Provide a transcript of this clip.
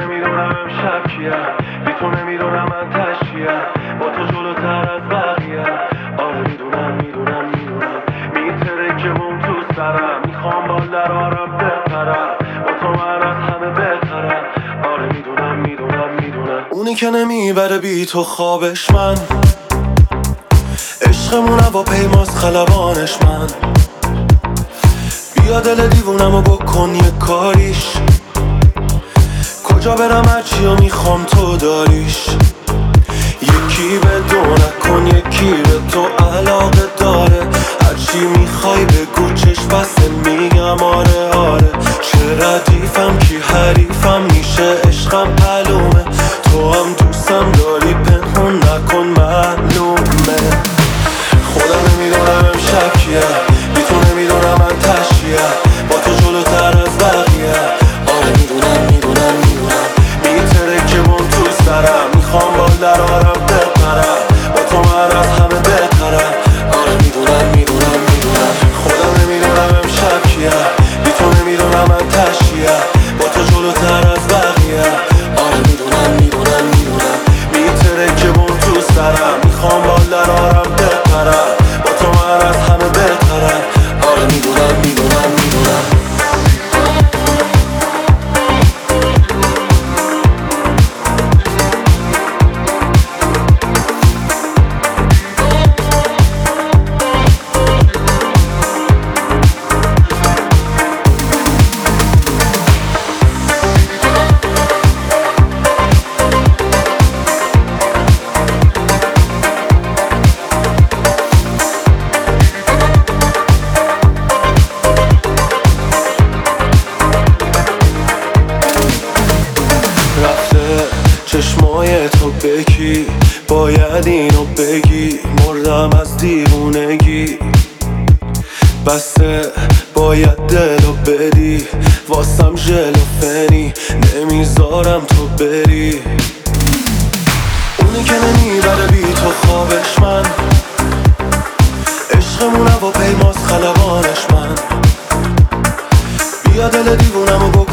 نمیدونم امشب کیم، بی تو نمیدونم من تشکیم، با تو جلوتر از بقیه. آره میدونم میتره که بوم تو سرم، میخوام با درارم بپرم، با تو من از همه بهترم. آره میدونم اونی که نمیبره بی تو خوابش من، عشقمون هواپیماست خلبانش من. بیا دل دیوونمو بکن یه کاریش، کجا برم هرچیو میخوام تو داریش. یکی به دو نکن یکی به تو علاقه داره، هرچی میخوای بگو چشم بسته میگم آره. چه ردیفم کی حریفم میشه عشقم معلومه، تو هم دوستم داری پنهون نکن معلومه. خودم نمیدونم امشب کیه، بی تو نمیدونم من تشکیه، با تو جلوتر از بقیه. آره میدونم میتره که بوم تو سرم، میخوام با درارم بپرم، با تو من از همه بهترم. آره میدونم خودم نمیدونم امشب کیه، بی تو نمیدونم من تشکیه، با تو جلوتر از بقیه. آره میدونم میتره که بوم تو سرم، میخوام با درارم بپرم، با تو من از همه بهترم. آره میدونم رفته چشمای تو بکی، باید اینو بگی، مردم از دیوونگی. بسته باید دلو بدی، واسم ژلوفنی نمیذارم تو بری. اونی که نمیبره بی تو خوابش من، عشقمون هواپیماست خلبانش من. بیا دل دیوونمو بکن